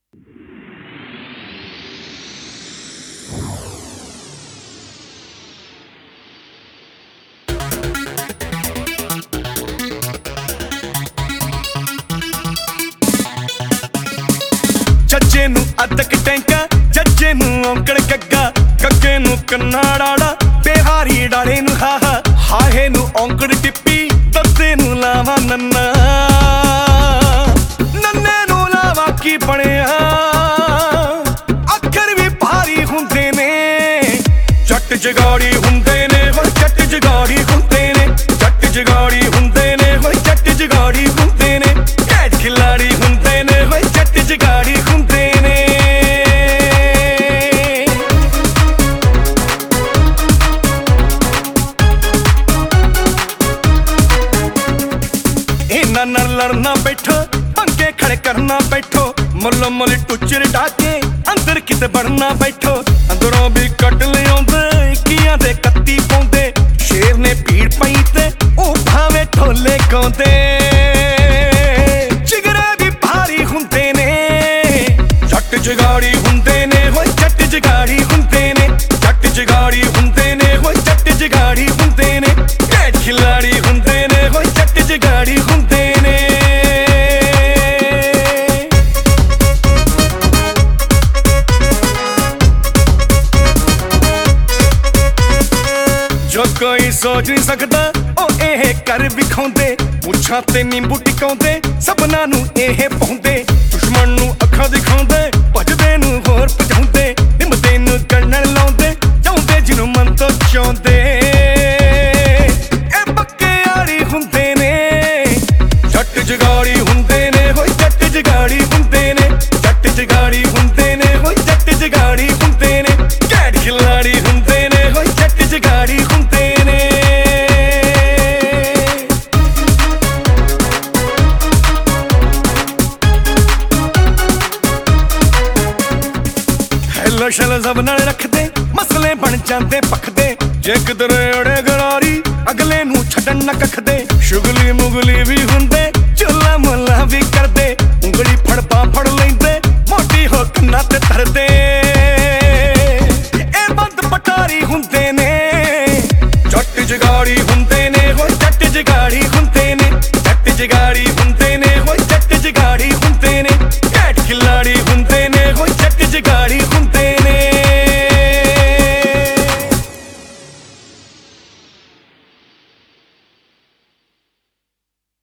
ਜੱਜੇ ਨੂੰ ਅਦਕ ਟੈਂਕਾ, ਜੱਜੇ ਨੂੰ ਔਂਕੜ ਗੱਗਾ, ਗੱਗੇ ਨੂੰ ਕੰਨਾ ਡਾੜਾ, ਬਿਹਾਰੀ ਡਾਲੇ ਨੂੰ ਹਾਹਾ, ਹਾਹੇ ਨੂੰ ਔਂਕੜ ਟਿੱਪੀ, ਦੱਸੇ ਨੂੰ ਲਾਵਾ ਨੰਨਾ, ਨੰਨੇ ਨੂੰ ਲਾਵਾ ਕੀ ਬਣਿਆ। ਅੱਖਰ ਵੀ ਭਾਰੀ ਹੁੰਦੇ ਨੇ, ਜੱਟ ਜਗਾੜੀ ਹੁੰਦੇ ਨੇ, ਹੋਏ ਜੱਟ ਜਗਾੜੀ ਹੁੰਦੇ ਨੇ, ਜੱਟ ਜਗਾੜੀ ਹੁੰਦੇ ਨੇ, ਹੋਏ ਜੱਟ ਜਗਾੜੀ ਹੁੰਦੇ ਨੇ, ਖੇਡ ਖਿਲਾੜੀ ਹੁੰਦੇ ਨੇ, ਹੋਏ ਜੱਟ ਜਗਾੜੀ ਹੁੰਦੇ ਨੇ। ਇਹਨਾਂ ਨਾਲ ਲੜਨਾ ਬੈਠੋ, ਪੰਗੇ ਖੜੇ ਕਰਨਾ ਬੈਠੋ, ਮੁੱਲ ਮੁੱਲ ਟੁੱਚਰ ਡਾਕੇ ਅੰਦਰ ਕਿਤੇ ਵੜਨਾ ਬੈਠੋ। ਅੰਦਰੋਂ ਵੀ ਕੱਢ ਲਿਆਉਂਦੇ ਇੱਕੀਆਂ ਦੇ 31 ਪਾਉਂਦੇ, ਸ਼ੇਰ ਨੇ ਭੀੜ ਪਈ ਤੇ ਉਹ ਭਾਵੇਂ ਢੋਲੇ ਗਾਉਂਦੇ। ਜਿਗਰੇ ਵੀ ਭਾਰੀ ਹੁੰਦੇ ਨੇ, ਜੱਟ ਜਗਾੜੀ ਹੁੰਦੇ ਨੇ, ਹੋਏ ਜੱਟ ਜਗਾੜੀ ਹੁੰਦੇ ਨੇ, ਜੱਟ ਜਗਾੜੀ ਹੁੰਦੇ ਨੇ, ਹੋਏ ਜੱਟ ਜਗਾੜੀ ਹੁੰਦੇ ਨੇ, ਖੇਡ ਖਿਲਾੜੀ ਹੁੰਦੇ ਨੇ, ਹੋਏ ਜੱਟ ਜਗਾੜੀ ਹੁੰਦੇ ਨੇ। ਜੋ ਕੋਈ ਸੋਚ ਨਹੀਂ ਸਕਦਾ ਉਹ ਇਹ ਕਰ ਵਿਖਾਉਂਦੇ, ਮੁੱਛਾਂ ਤੇ ਨਿੰਬੂ ਟਿਕਾਉਂਦੇ, ਸਭਨਾਂ ਨੂੰ ਇਹ ਪਾਉਂਦੇ, ਦੁਸ਼ਮਣ ਨੂੰ ਅੱਖਾਂ ਦਿਖਾਉਂਦੇ, ਭਜਦੇ ਨੂੰ ਹੋਰ ਭਜਾਉਂਦੇ, ਨਿੰਮਦੇ ਨੂੰ ਕੰਨਣ ਲਾਉਂਦੇ, ਚਾਹੁੰਦੇ ਜਿਹਨੂੰ ਮਨ ਤੋਂ ਚਾਹੁੰਦੇ। ਇਹ ਪੱਕੇ ਯਾਰੀ ਹੁੰਦੇ ਨੇ, ਜੱਟ ਜਗਾੜੀ ਹੁੰਦੇ ਨੇ, ਹੋਏ ਜੱਟ ਜਗਾੜੀ ਹੁੰਦੇ ਨੇ, ਜੱਟ ਜਗਾੜੀ ਹੁੰਦੇ ਨੇ, ਹੋਏ ਜੱਟ ਜਗਾੜੀ ਹੁੰਦੇ ਨੇ, ਖੇਡ ਖਿਲਾੜੀ ਹੁੰਦੇ ਨੇ, ਹੋਏ ਜੱਟ ਜਗਾੜੀ ਹੁੰਦੇ ਨੇ। ਹੈਲੋ ਸ਼ੈਲੋ ਸਭ ਨਾਲ ਰੱਖਦੇ, ਮਸਲੇ ਬਣ ਜਾਂਦੇ ਪੱਖਦੇ, ਜੇ ਕਿਧਰੇ ਅੜੇ ਗਰਾਰੀ ਅਗਲੇ ਨੂੰ ਛੱਡਣ ਨਾ ਕੱਖਦੇ। ਸ਼ੁਗਲੀ ਮੁਗਲੀ ਵੀ ਹੁੰਦੇ, ਚੁੱਲਾ